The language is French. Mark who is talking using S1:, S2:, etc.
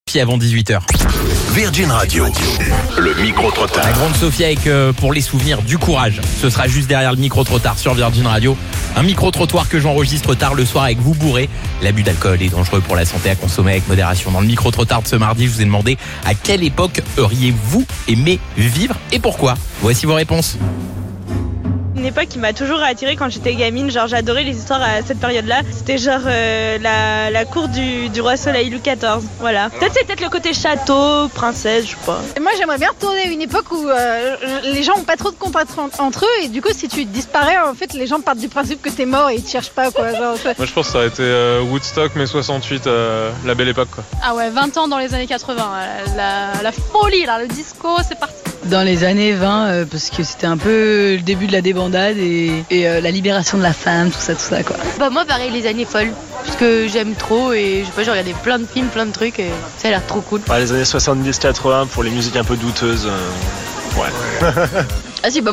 S1: Puis avant 18h.
S2: Virgin Radio, le micro-trottoir.
S1: La grande Sophie avec pour les souvenirs du courage. Ce sera juste derrière le micro-trottoir sur Virgin Radio. Un micro-trottoir que j'enregistre tard le soir avec vous bourré. L'abus d'alcool est dangereux pour la santé, à consommer avec modération. Dans le micro-trottoir de ce mardi, je vous ai demandé à quelle époque auriez-vous aimé vivre et pourquoi. Voici vos réponses.
S3: Une époque qui m'a toujours attirée quand j'étais gamine, genre j'adorais les histoires à cette période-là. C'était genre la cour du roi Soleil Louis XIV, voilà. Peut-être le côté château, princesse, je sais pas.
S4: Moi j'aimerais bien retourner à une époque où les gens ont pas trop de contacts entre eux et du coup si tu disparais en fait les gens partent du principe que t'es mort et ils te cherchent pas quoi. Genre,
S5: Moi je pense que ça aurait été Woodstock mais 68, la belle époque quoi.
S6: Ah ouais, 20 ans dans les années 80, la folie là, le disco c'est parti.
S7: Dans les années 20, parce que c'était un peu le début de la débandade et la libération de la femme, tout ça quoi.
S8: Bah moi pareil, les années folles, parce que j'aime trop et je sais pas, j'ai regardé plein de films, plein de trucs et ça a l'air trop cool.
S9: Les années 70-80 pour les musiques un peu douteuses, ouais.
S8: Ah si, bah